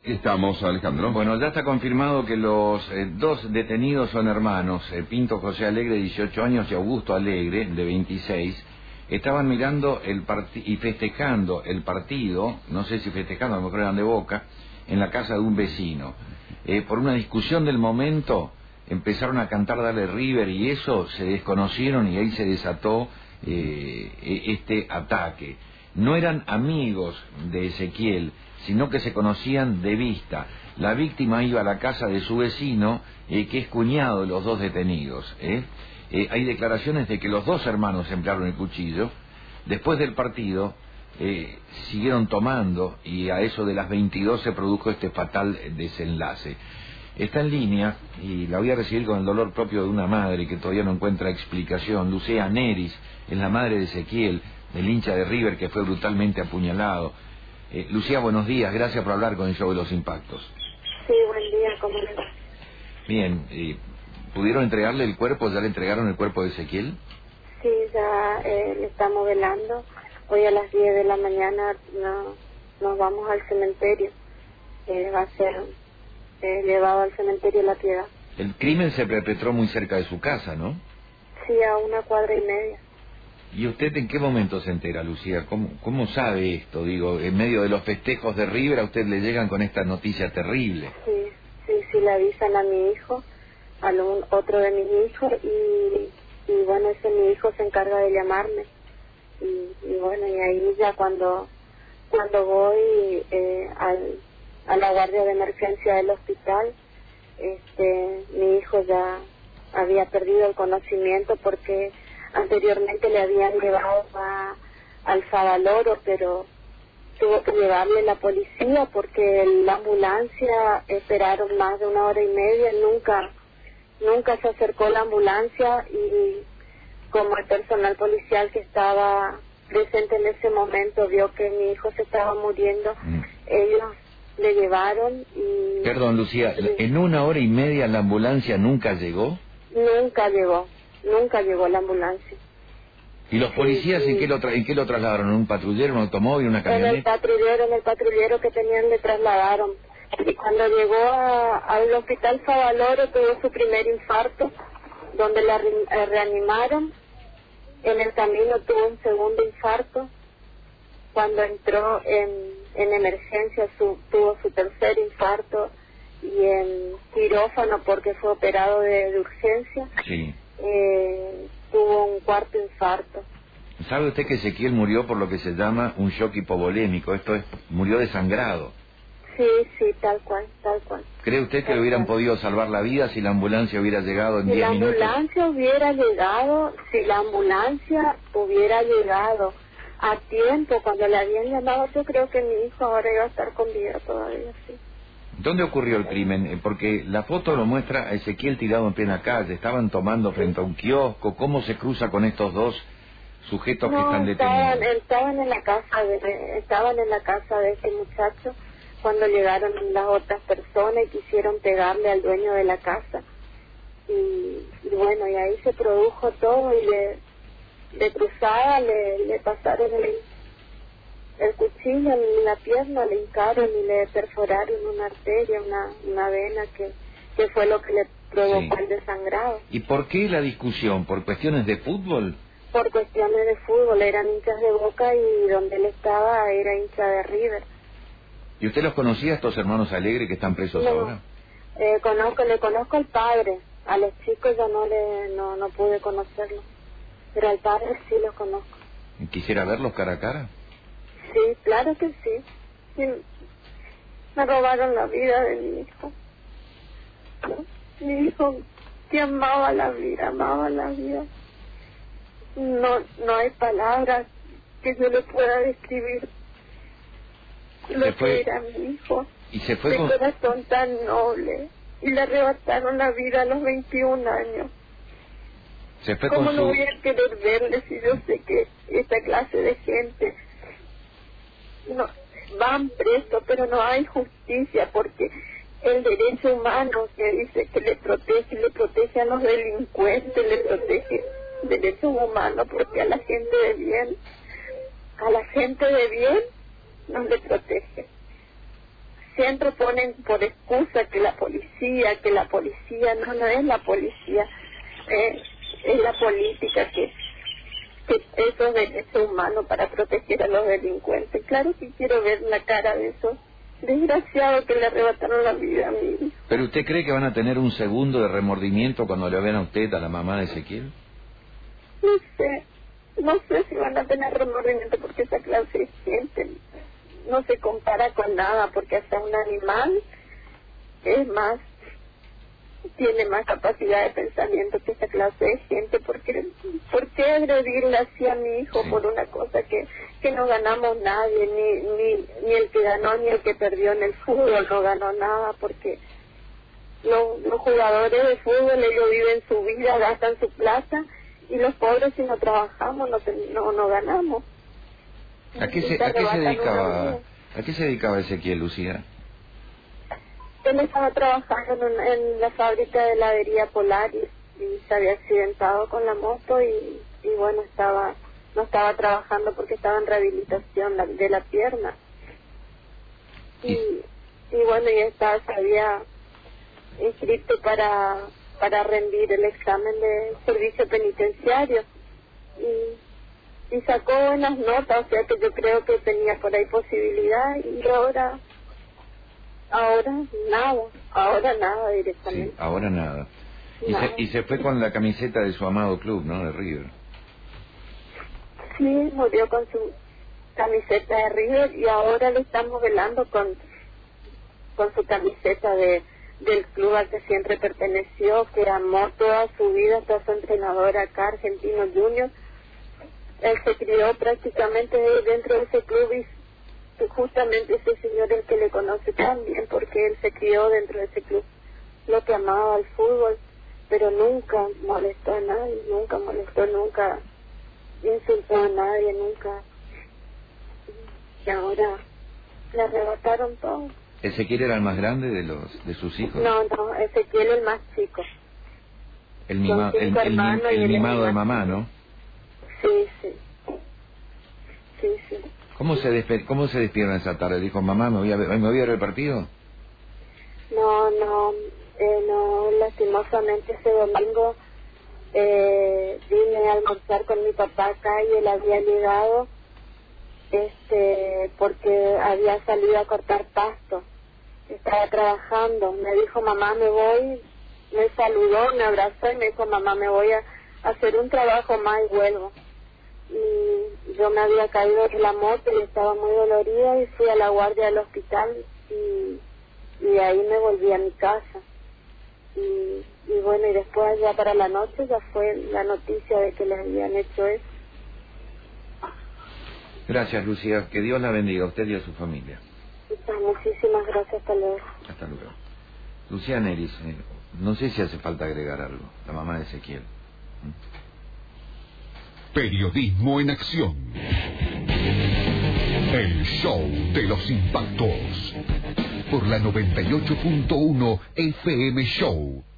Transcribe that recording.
Estamos, Alejandro. Bueno, ya está confirmado que los dos detenidos son hermanos, Pinto José Alegre, de 18 años, y Augusto Alegre, de 26. Estaban mirando y festejando el partido, no sé si festejando, a lo mejor eran de Boca, en la casa de un vecino. Por una discusión del momento, empezaron a cantar Dale River y eso, se desconocieron y ahí se desató este ataque. No eran amigos de Ezequiel, sino que se conocían de vista. La víctima iba a la casa de su vecino, que es cuñado de los dos detenidos. Hay declaraciones de que los dos hermanos emplearon el cuchillo. Después del partido, siguieron tomando y a eso de las 22 se produjo este fatal desenlace. Está en línea y la voy a recibir con el dolor propio de una madre que todavía no encuentra explicación. Lucía Neris es la madre de Ezequiel, del hincha de River que fue brutalmente apuñalado. Lucía, buenos días, gracias por hablar con el Show de los Impactos. Sí, buen día, ¿cómo le va? Bien, ¿pudieron entregarle el cuerpo? ¿Ya le entregaron el cuerpo de Ezequiel? Sí, ya le estamos velando. Hoy a las 10 de la mañana nos vamos al cementerio. Va a ser llevado al cementerio La Piedad. El crimen se perpetró muy cerca de su casa, ¿no? Sí, a 1 cuadra y media. ¿Y usted en qué momento se entera, Lucía? ¿Cómo sabe esto? Digo, en medio de los festejos de River a usted le llegan con esta noticia terrible. Sí, le avisan a mi hijo, otro de mis hijos, y bueno, ese mi hijo se encarga de llamarme. Y bueno, y ahí ya cuando voy a la guardia de emergencia del hospital, mi hijo ya había perdido el conocimiento porque anteriormente le habían llevado al Favaloro, pero tuvo que llevarle la policía porque la ambulancia esperaron más de 1 hora y media, nunca se acercó la ambulancia, y como el personal policial que estaba presente en ese momento vio que mi hijo se estaba muriendo, ellos le llevaron y... Perdón, Lucía, ¿en 1 hora y media la ambulancia nunca llegó? Nunca llegó la ambulancia. ¿Y los policías en qué lo trasladaron? ¿En un patrullero, un automóvil, una camioneta? En el patrullero que tenían le trasladaron. Y cuando llegó al hospital Favaloro tuvo su primer infarto, donde la reanimaron. En el camino tuvo un segundo infarto. Cuando entró en emergencia tuvo su tercer infarto, y en quirófano, porque fue operado de urgencia, sí. Tuvo un cuarto infarto. ¿Sabe usted que Ezequiel murió por lo que se llama un shock hipovolémico? Esto es, murió desangrado. Sí, tal cual. ¿Cree usted que le hubieran podido salvar la vida si la ambulancia hubiera llegado en 10 minutos? Si la ambulancia hubiera llegado a tiempo, cuando le habían llamado, yo creo que mi hijo ahora iba a estar con vida todavía, sí. ¿Dónde ocurrió el crimen? Porque la foto lo muestra a Ezequiel tirado en plena calle. Estaban tomando frente a un kiosco. ¿Cómo se cruza con estos dos sujetos que están detenidos? Estaban en la casa de este muchacho cuando llegaron las otras personas y quisieron pegarle al dueño de la casa. Y bueno, y ahí se produjo todo, y de cruzada le pasaron el cuchillo en la pierna, le hincaron y le perforaron una arteria, una vena, que fue lo que le provocó el desangrado. ¿Y por qué la discusión? ¿Por cuestiones de fútbol? Por cuestiones de fútbol, eran hinchas de Boca y donde él estaba era hincha de River. ¿Y usted los conocía, estos hermanos Alegre que están presos ahora? Le conozco al padre, a los chicos ya no pude conocerlo, pero al padre sí lo conozco. ¿Quisiera verlos cara a cara? Sí, claro que sí. Me robaron la vida de mi hijo. Mi hijo que amaba la vida. No hay palabras que yo le pueda describir lo que era mi hijo. Y se fue de corazón tan noble. Y le arrebataron la vida a los 21 años. ¿Cómo no voy a querer verle si yo sé que esta clase de gente van presos, pero no hay justicia, porque el derecho humano que dice que le protege a los delincuentes, le protege derechos humanos, porque a la gente de bien no le protege. siempre ponen por excusa que la policía, no es la policía, es la política que eso es derecho humano para proteger a los delincuentes. Claro que quiero ver la cara de esos desgraciados que le arrebataron la vida a mi hijo. ¿Pero usted cree que van a tener un segundo de remordimiento cuando le vean a usted, a la mamá de Ezequiel? No sé si van a tener remordimiento, porque esa clase de gente no se compara con nada, porque hasta un animal tiene más capacidad de pensamiento que esta clase de gente. ¿Por qué agredirle así a mi hijo por una cosa que no ganamos nadie, ni el que ganó ni el que perdió en el fútbol no ganó nada? Porque los jugadores de fútbol, ellos viven su vida, gastan su plata, y los pobres, si no trabajamos, no ganamos. ¿A qué se dedicaba Ezequiel, Lucía? Él estaba trabajando en la fábrica de heladería Polaris y se había accidentado con la moto y bueno, no estaba trabajando porque estaba en rehabilitación de la pierna. Y bueno, se había inscrito para rendir el examen de servicio penitenciario y sacó buenas notas, o sea que yo creo que tenía por ahí posibilidad, y ahora nada directamente. Sí, ahora nada. Y se fue con la camiseta de su amado club, ¿no? De River. Sí, murió con su camiseta de River y ahora le estamos velando con su camiseta del club al que siempre perteneció, que amó toda su vida, toda su entrenadora acá, Argentino Junior. Él se crió prácticamente dentro de ese club y justamente ese señor el que le conoce también, porque él se crió dentro de ese club, lo que amaba al fútbol, pero nunca molestó a nadie, nunca insultó a nadie, nunca. Y ahora le arrebataron todo. ¿Ezequiel era el más grande de sus hijos? No, Ezequiel el más chico. El mimado de mamá, ¿no? Sí. ¿Cómo se despierta esa tarde? Dijo, mamá, ¿me voy a ver el partido? No, lastimosamente ese domingo vine a almorzar con mi papá acá y él había llegado porque había salido a cortar pasto, estaba trabajando. Me dijo, mamá, me voy, me saludó, me abrazó y me dijo, mamá, me voy a hacer un trabajo más y vuelvo. Y yo me había caído de la moto y estaba muy dolorida y fui a la guardia del hospital y de ahí me volví a mi casa. Y bueno, y después ya para la noche ya fue la noticia de que le habían hecho eso. Gracias, Lucía. Que Dios la bendiga a usted y a su familia. Muchísimas gracias. Hasta luego. Hasta luego. Lucía Neris, no sé si hace falta agregar algo. La mamá de Ezequiel. Periodismo en acción. El show de los impactos. Por la 98.1 FM Show.